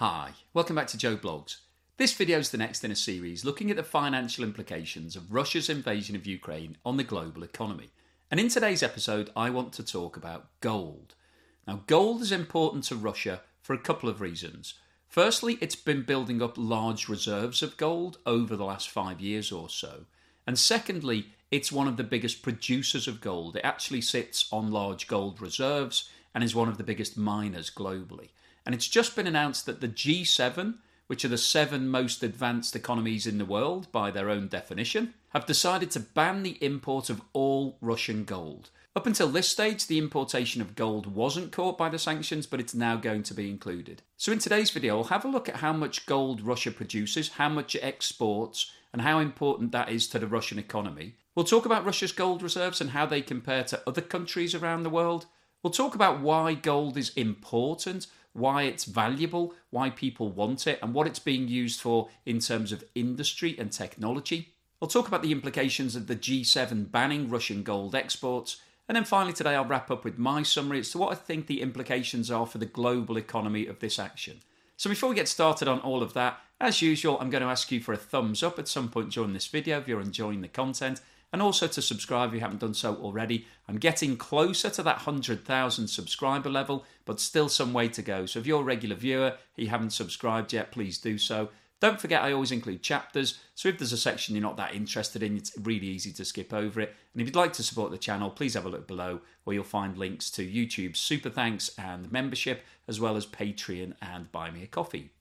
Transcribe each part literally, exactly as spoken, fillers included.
Hi, welcome back to Joe Blogs. This video is the next in a series looking at the financial implications of Russia's invasion of Ukraine on the global economy. And in today's episode, I want to talk about gold. Now, gold is important to Russia for a couple of reasons. Firstly, it's been building up large reserves of gold over the last five years or so. And secondly, it's one of the biggest producers of gold. It actually sits on large gold reserves and is one of the biggest miners globally. And it's just been announced that the G seven, which are the seven most advanced economies in the world by their own definition, have decided to ban the import of all Russian gold. Up until this stage, the importation of gold wasn't caught by the sanctions, but it's now going to be included. So in today's video, I'll have a look at how much gold Russia produces, how much it exports, and how important that is to the Russian economy. We'll talk about Russia's gold reserves and how they compare to other countries around the world. We'll talk about why gold is important, why it's valuable, why people want it, and what it's being used for in terms of industry and technology. I'll talk about the implications of the G seven banning Russian gold exports. And then finally today I'll wrap up with my summary as to what I think the implications are for the global economy of this action. So before we get started on all of that, as usual, I'm going to ask you for a thumbs up at some point during this video if you're enjoying the content. And also to subscribe if you haven't done so already. I'm getting closer to that one hundred thousand subscriber level, but still some way to go. So if you're a regular viewer and you haven't subscribed yet, please do so. Don't forget I always include chapters, so if there's a section you're not that interested in, it's really easy to skip over it. And if you'd like to support the channel, please have a look below where you'll find links to YouTube's Super Thanks and membership, as well as Patreon and Buy Me a Coffee.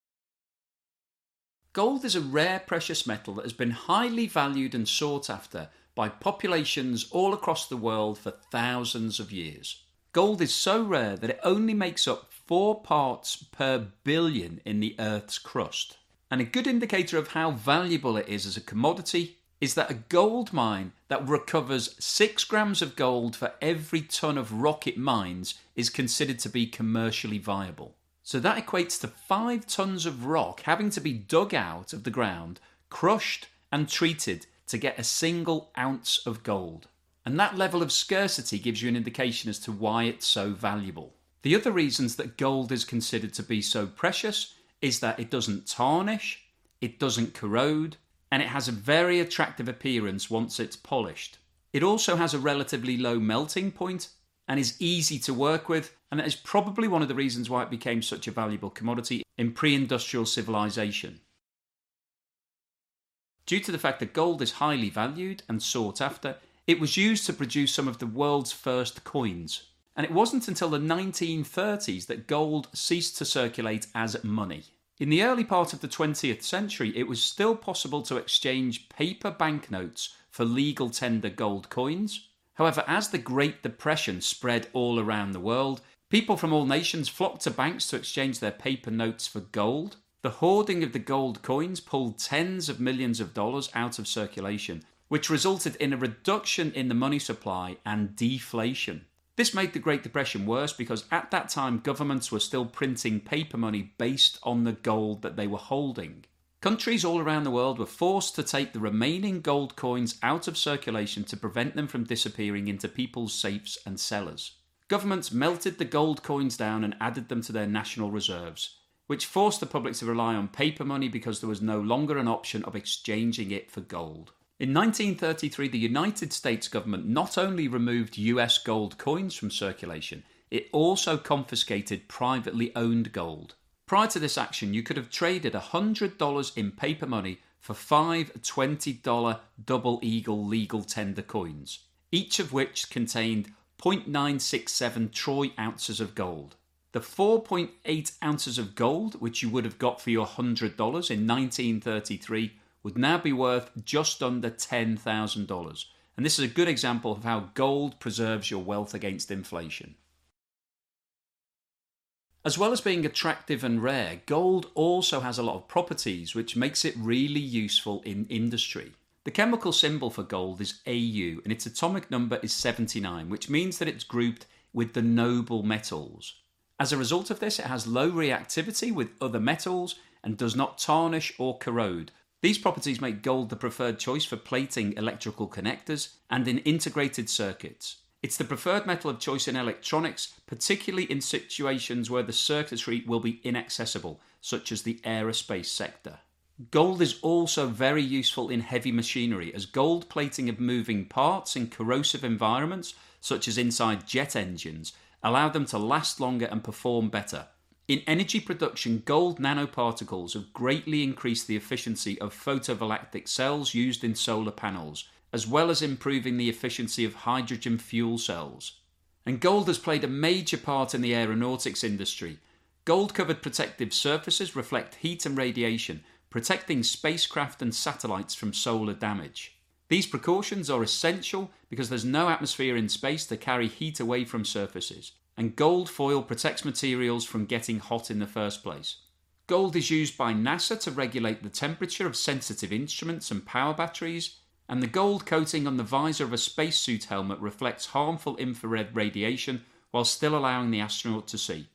Gold is a rare precious metal that has been highly valued and sought after by populations all across the world for thousands of years. Gold is so rare that it only makes up four parts per billion in the Earth's crust. And a good indicator of how valuable it is as a commodity is that a gold mine that recovers six grams of gold for every ton of rock it mines is considered to be commercially viable. So that equates to five tons of rock having to be dug out of the ground, crushed and treated to get a single ounce of gold. And that level of scarcity gives you an indication as to why it's so valuable. The other reasons that gold is considered to be so precious is that it doesn't tarnish, it doesn't corrode, and it has a very attractive appearance once it's polished. It also has a relatively low melting point and is easy to work with, and that is probably one of the reasons why it became such a valuable commodity in pre-industrial civilization. Due to the fact that gold is highly valued and sought after, it was used to produce some of the world's first coins. And it wasn't until the nineteen thirties that gold ceased to circulate as money. In the early part of the twentieth century, it was still possible to exchange paper banknotes for legal tender gold coins. However, as the Great Depression spread all around the world, people from all nations flocked to banks to exchange their paper notes for gold. The hoarding of the gold coins pulled tens of millions of dollars out of circulation, which resulted in a reduction in the money supply and deflation. This made the Great Depression worse because at that time governments were still printing paper money based on the gold that they were holding. Countries all around the world were forced to take the remaining gold coins out of circulation to prevent them from disappearing into people's safes and cellars. Governments melted the gold coins down and added them to their national reserves, which forced the public to rely on paper money because there was no longer an option of exchanging it for gold. In nineteen thirty-three, the United States government not only removed U S gold coins from circulation, it also confiscated privately owned gold. Prior to this action, you could have traded one hundred dollars in paper money for five twenty dollars Double Eagle legal tender coins, each of which contained zero point nine six seven troy ounces of gold. The four point eight ounces of gold, which you would have got for your one hundred dollars in nineteen thirty-three, would now be worth just under ten thousand dollars. And this is a good example of how gold preserves your wealth against inflation. As well as being attractive and rare, gold also has a lot of properties which makes it really useful in industry. The chemical symbol for gold is A U and its atomic number is seventy-nine, which means that it's grouped with the noble metals. As a result of this, it has low reactivity with other metals and does not tarnish or corrode. These properties make gold the preferred choice for plating electrical connectors and in integrated circuits. It's the preferred metal of choice in electronics, particularly in situations where the circuitry will be inaccessible, such as the aerospace sector. Gold is also very useful in heavy machinery, as gold plating of moving parts in corrosive environments, such as inside jet engines, allow them to last longer and perform better. In energy production, gold nanoparticles have greatly increased the efficiency of photovoltaic cells used in solar panels, as well as improving the efficiency of hydrogen fuel cells. And gold has played a major part in the aeronautics industry. Gold-covered protective surfaces reflect heat and radiation, protecting spacecraft and satellites from solar damage. These precautions are essential because there's no atmosphere in space to carry heat away from surfaces, and gold foil protects materials from getting hot in the first place. Gold is used by NASA to regulate the temperature of sensitive instruments and power batteries, and the gold coating on the visor of a spacesuit helmet reflects harmful infrared radiation while still allowing the astronaut to see.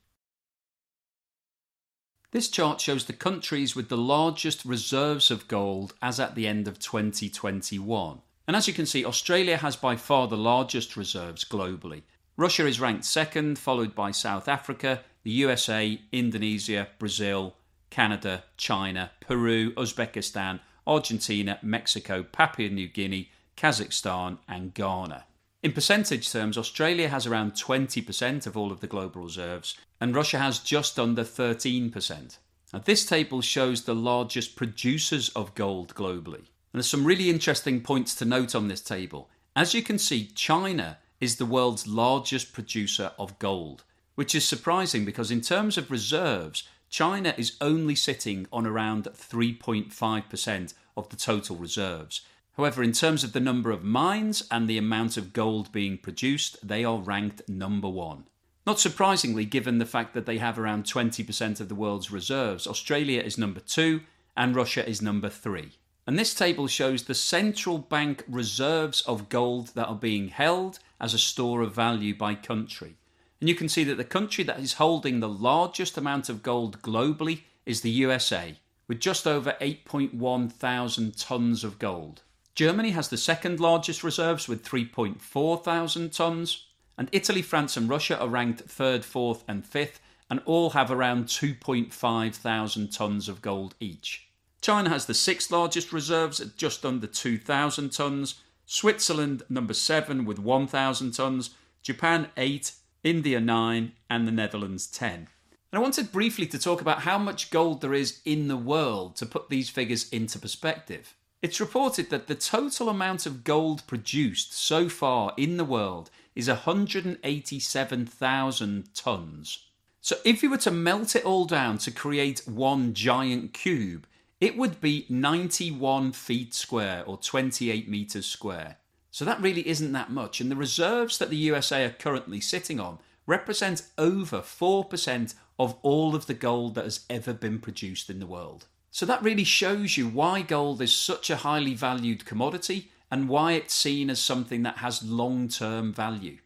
This chart shows the countries with the largest reserves of gold as at the end of twenty twenty-one. And as you can see, Australia has by far the largest reserves globally. Russia is ranked second, followed by South Africa, the U S A, Indonesia, Brazil, Canada, China, Peru, Uzbekistan, Argentina, Mexico, Papua New Guinea, Kazakhstan and Ghana. In percentage terms, Australia has around twenty percent of all of the global reserves, and Russia has just under thirteen percent. Now, this table shows the largest producers of gold globally. And there's some really interesting points to note on this table. As you can see, China is the world's largest producer of gold, which is surprising because in terms of reserves, China is only sitting on around three point five percent of the total reserves. However, in terms of the number of mines and the amount of gold being produced, they are ranked number one. Not surprisingly, given the fact that they have around twenty percent of the world's reserves, Australia is number two and Russia is number three. And this table shows the central bank reserves of gold that are being held as a store of value by country. And you can see that the country that is holding the largest amount of gold globally is the U S A, with just over eight point one thousand tons of gold. Germany has the second largest reserves with three point four thousand tons, and Italy, France and Russia are ranked third, fourth and fifth, and all have around two point five thousand tons of gold each. China has the sixth largest reserves at just under two thousand tons, Switzerland number seven with one thousand tons, Japan eight, India nine and the Netherlands ten. And I wanted briefly to talk about how much gold there is in the world to put these figures into perspective. It's reported that the total amount of gold produced so far in the world is one hundred eighty-seven thousand tons. So if you were to melt it all down to create one giant cube, it would be ninety-one feet square or twenty-eight metres square. So that really isn't that much, and the reserves that the U S A are currently sitting on represent over four percent of all of the gold that has ever been produced in the world. So that really shows you why gold is such a highly valued commodity and why it's seen as something that has long-term value.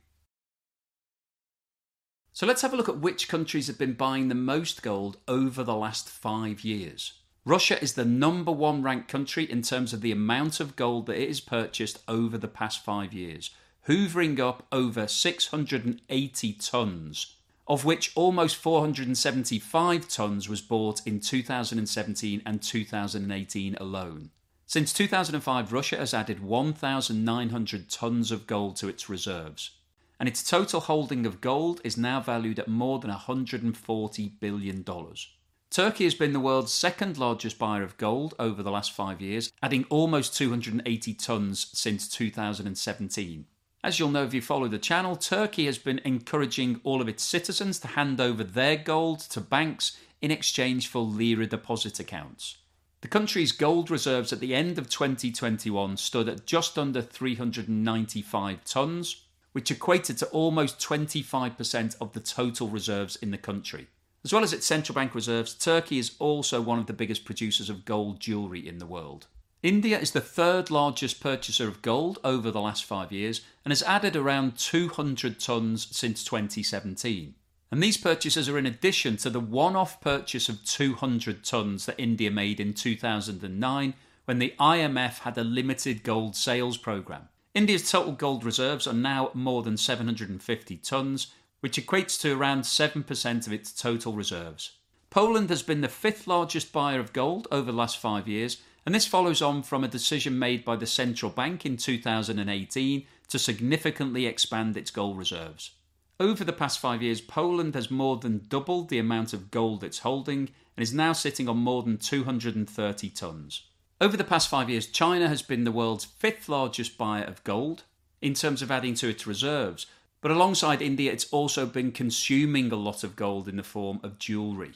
So let's have a look at which countries have been buying the most gold over the last five years. Russia is the number one ranked country in terms of the amount of gold that it has purchased over the past five years, hoovering up over six hundred eighty tons, of which almost four hundred seventy-five tons was bought in two thousand seventeen and two thousand eighteen alone. Since two thousand five, Russia has added one thousand nine hundred tons of gold to its reserves, and its total holding of gold is now valued at more than one hundred forty billion dollars. Turkey has been the world's second largest buyer of gold over the last five years, adding almost two hundred eighty tons since two thousand seventeen. As you'll know if you follow the channel, Turkey has been encouraging all of its citizens to hand over their gold to banks in exchange for lira deposit accounts. The country's gold reserves at the end of twenty twenty-one stood at just under three hundred ninety-five tons, which equated to almost twenty-five percent of the total reserves in the country. As well as its central bank reserves, Turkey is also one of the biggest producers of gold jewellery in the world. India is the third largest purchaser of gold over the last five years and has added around two hundred tons since twenty seventeen. And these purchases are in addition to the one-off purchase of two hundred tons that India made in two thousand nine when the I M F had a limited gold sales programme. India's total gold reserves are now more than seven hundred fifty tonnes, which equates to around seven percent of its total reserves. Poland has been the fifth largest buyer of gold over the last five years, and this follows on from a decision made by the central bank in two thousand eighteen to significantly expand its gold reserves. Over the past five years, Poland has more than doubled the amount of gold it's holding and is now sitting on more than two hundred thirty tonnes. Over the past five years, China has been the world's fifth largest buyer of gold in terms of adding to its reserves, but alongside India, it's also been consuming a lot of gold in the form of jewellery.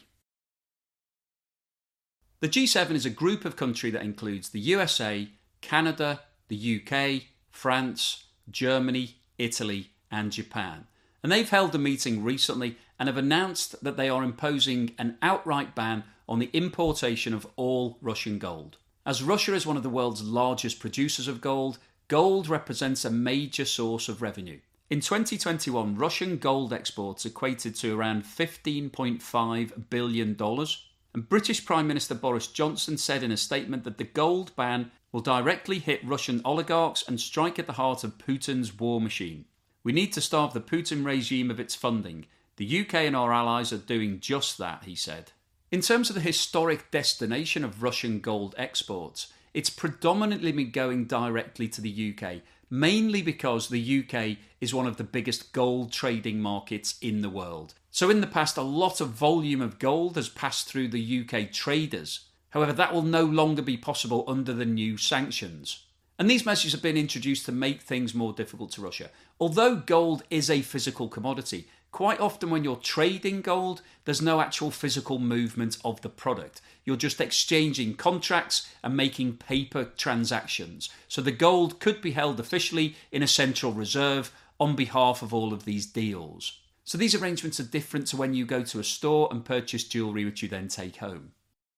The G seven is a group of countries that includes the U S A, Canada, the U K, France, Germany, Italy and Japan. And they've held a meeting recently and have announced that they are imposing an outright ban on the importation of all Russian gold. As Russia is one of the world's largest producers of gold, gold represents a major source of revenue. In twenty twenty-one, Russian gold exports equated to around fifteen point five billion dollars. And British Prime Minister Boris Johnson said in a statement that the gold ban will directly hit Russian oligarchs and strike at the heart of Putin's war machine. We need to starve the Putin regime of its funding. The U K and our allies are doing just that, he said. In terms of the historic destination of Russian gold exports, it's predominantly been going directly to the U K, mainly because the U K is one of the biggest gold trading markets in the world. So in the past, a lot of volume of gold has passed through the U K traders. However, that will no longer be possible under the new sanctions. And these measures have been introduced to make things more difficult to Russia. Although gold is a physical commodity, quite often when you're trading gold, there's no actual physical movement of the product. You're just exchanging contracts and making paper transactions. So the gold could be held officially in a central reserve on behalf of all of these deals. So these arrangements are different to when you go to a store and purchase jewellery which you then take home.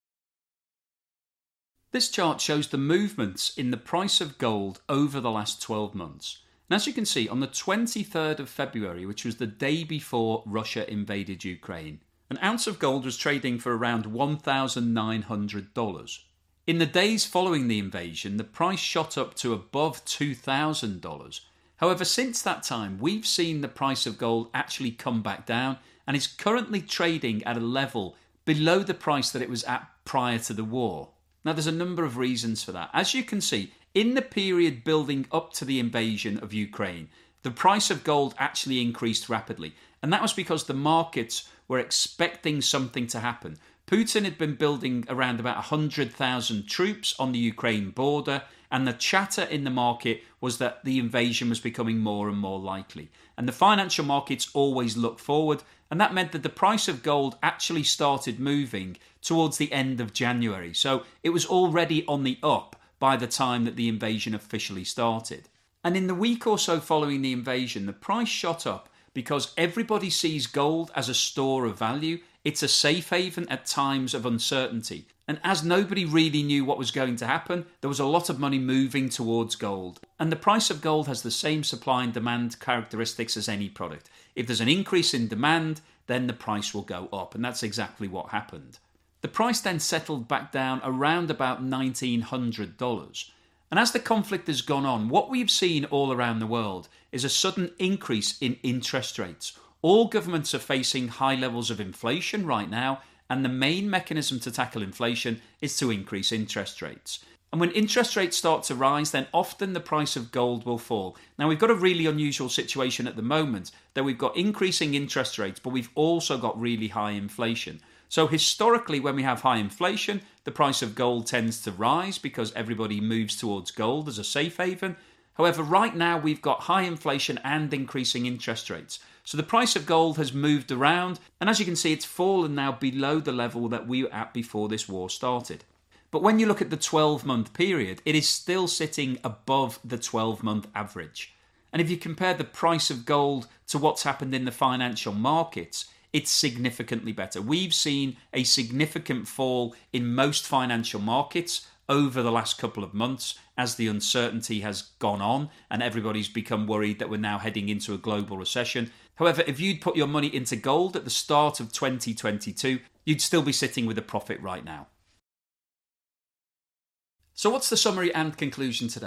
This chart shows the movements in the price of gold over the last twelve months. And as you can see, on the twenty-third of February, which was the day before Russia invaded Ukraine, an ounce of gold was trading for around one thousand nine hundred dollars. In the days following the invasion, the price shot up to above two thousand dollars. However, since that time, we've seen the price of gold actually come back down and is currently trading at a level below the price that it was at prior to the war. Now, there's a number of reasons for that. As you can see, in the period building up to the invasion of Ukraine, the price of gold actually increased rapidly. And that was because the markets were expecting something to happen. Putin had been building around about one hundred thousand troops on the Ukraine border, and the chatter in the market was that the invasion was becoming more and more likely. And the financial markets always look forward, and that meant that the price of gold actually started moving towards the end of January. So it was already on the up by the time that the invasion officially started. And in the week or so following the invasion, the price shot up because everybody sees gold as a store of value. It's a safe haven at times of uncertainty. And as nobody really knew what was going to happen, there was a lot of money moving towards gold. And the price of gold has the same supply and demand characteristics as any product. If there's an increase in demand, then the price will go up. And that's exactly what happened. The price then settled back down around about nineteen hundred dollars. And as the conflict has gone on, what we've seen all around the world is a sudden increase in interest rates. All governments are facing high levels of inflation right now, and the main mechanism to tackle inflation is to increase interest rates. And when interest rates start to rise, then often the price of gold will fall. Now, we've got a really unusual situation at the moment that we've got increasing interest rates, but we've also got really high inflation. So historically, when we have high inflation, the price of gold tends to rise because everybody moves towards gold as a safe haven. However, right now we've got high inflation and increasing interest rates. So the price of gold has moved around, and as you can see, it's fallen now below the level that we were at before this war started. But when you look at the twelve-month period, it is still sitting above the twelve-month average. And if you compare the price of gold to what's happened in the financial markets, it's significantly better. We've seen a significant fall in most financial markets over the last couple of months as the uncertainty has gone on and everybody's become worried that we're now heading into a global recession. However, if you'd put your money into gold at the start of twenty twenty-two, you'd still be sitting with a profit right now. So what's the summary and conclusion today?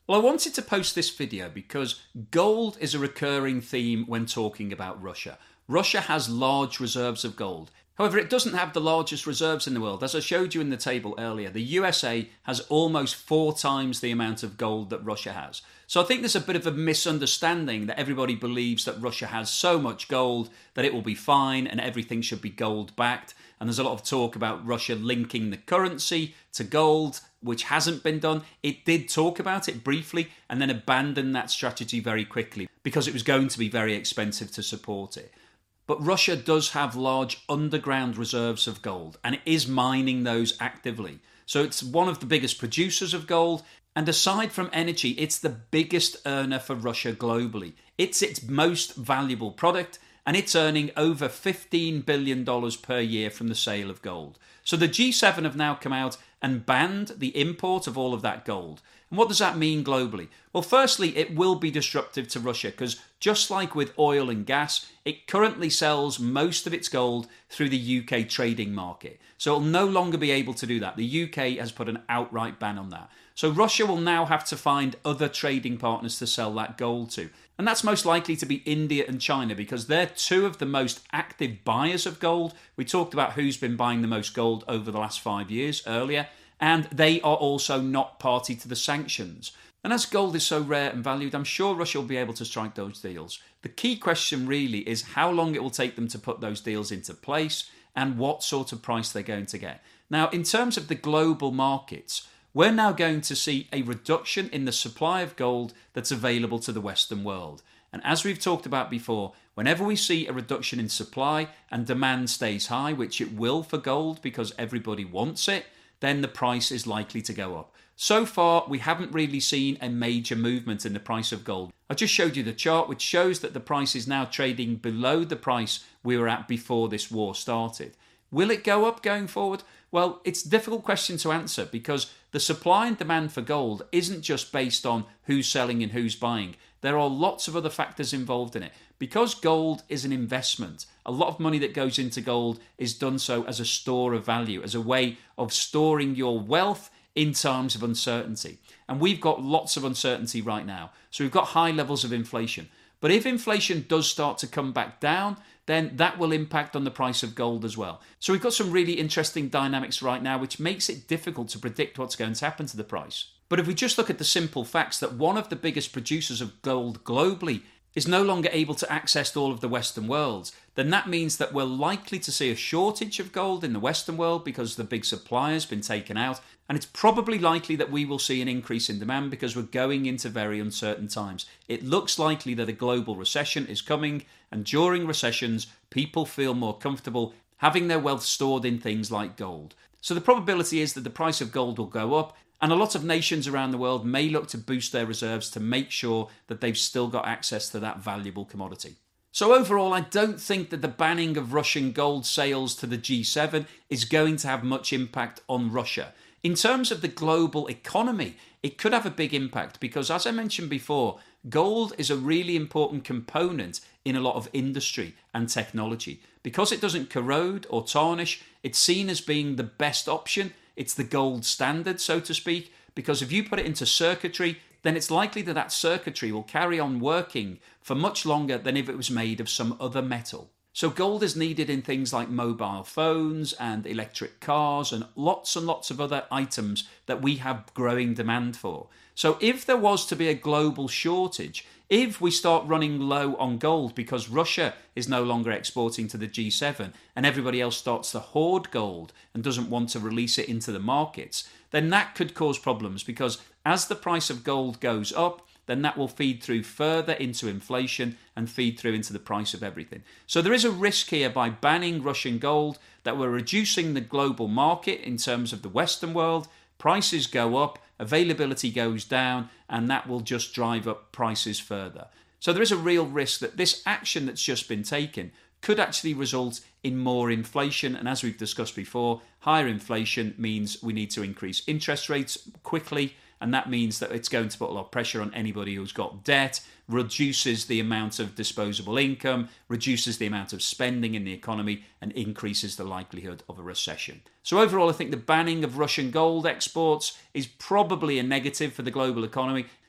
Well, I wanted to post this video because gold is a recurring theme when talking about Russia. Russia has large reserves of gold. However, it doesn't have the largest reserves in the world. As I showed you in the table earlier, the U S A has almost four times the amount of gold that Russia has. So I think there's a bit of a misunderstanding that everybody believes that Russia has so much gold that it will be fine and everything should be gold backed. And there's a lot of talk about Russia linking the currency to gold, which hasn't been done. It did talk about it briefly and then abandoned that strategy very quickly because it was going to be very expensive to support it. But Russia does have large underground reserves of gold and it is mining those actively. So it's one of the biggest producers of gold. And aside from energy, it's the biggest earner for Russia globally. It's its most valuable product and it's earning over fifteen billion dollars per year from the sale of gold. So the G seven have now come out and banned the import of all of that gold. And what does that mean globally? Well, firstly, it will be disruptive to Russia because just like with oil and gas, it currently sells most of its gold through the U K trading market. So it'll no longer be able to do that. The U K has put an outright ban on that. So Russia will now have to find other trading partners to sell that gold to. And that's most likely to be India and China because they're two of the most active buyers of gold. We talked about who's been buying the most gold over the last five years earlier. And they are also not party to the sanctions. And as gold is so rare and valued, I'm sure Russia will be able to strike those deals. The key question really is how long it will take them to put those deals into place and what sort of price they're going to get. Now, in terms of the global markets, we're now going to see a reduction in the supply of gold that's available to the Western world. And as we've talked about before, whenever we see a reduction in supply and demand stays high, which it will for gold because everybody wants it, then the price is likely to go up. So far, we haven't really seen a major movement in the price of gold. I just showed you the chart, which shows that the price is now trading below the price we were at before this war started. Will it go up going forward? Well, it's a difficult question to answer because the supply and demand for gold isn't just based on who's selling and who's buying. There are lots of other factors involved in it. Because gold is an investment, a lot of money that goes into gold is done so as a store of value, as a way of storing your wealth in times of uncertainty. And we've got lots of uncertainty right now. So we've got high levels of inflation. But if inflation does start to come back down, then that will impact on the price of gold as well. So we've got some really interesting dynamics right now, which makes it difficult to predict what's going to happen to the price. But if we just look at the simple facts that one of the biggest producers of gold globally is no longer able to access all of the Western world, then that means that we're likely to see a shortage of gold in the Western world because the big supply has been taken out. And it's probably likely that we will see an increase in demand because we're going into very uncertain times. It looks likely that a global recession is coming, and during recessions, people feel more comfortable having their wealth stored in things like gold. So the probability is that the price of gold will go up, and a lot of nations around the world may look to boost their reserves to make sure that they've still got access to that valuable commodity. So overall, I don't think that the banning of Russian gold sales to the G seven is going to have much impact on Russia. In terms of the global economy, it could have a big impact because, as I mentioned before, gold is a really important component in a lot of industry and technology. Because it doesn't corrode or tarnish, it's seen as being the best option. It's the gold standard, so to speak, because if you put it into circuitry, then it's likely that that circuitry will carry on working for much longer than if it was made of some other metal. So gold is needed in things like mobile phones and electric cars and lots and lots of other items that we have growing demand for. So if there was to be a global shortage, if we start running low on gold because Russia is no longer exporting to the G seven and everybody else starts to hoard gold and doesn't want to release it into the markets, then that could cause problems because as the price of gold goes up, then that will feed through further into inflation and feed through into the price of everything. So there is a risk here by banning Russian gold that we're reducing the global market in terms of the Western world. Prices go up, availability goes down, and that will just drive up prices further. So there is a real risk that this action that's just been taken could actually result in more inflation. And as we've discussed before, higher inflation means we need to increase interest rates quickly. And that means that it's going to put a lot of pressure on anybody who's got debt, reduces the amount of disposable income, reduces the amount of spending in the economy, and increases the likelihood of a recession. So overall, I think the banning of Russian gold exports is probably a negative for the global economy.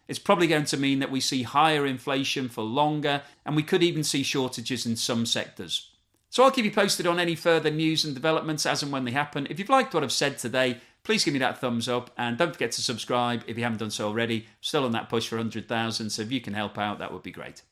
It's probably going to mean that we see higher inflation for longer, and we could even see shortages in some sectors. So I'll keep you posted on any further news and developments as and when they happen. If you've liked what I've said today, please give me that thumbs up, and don't forget to subscribe if you haven't done so already. Still on that push for one hundred thousand, so if you can help out, that would be great.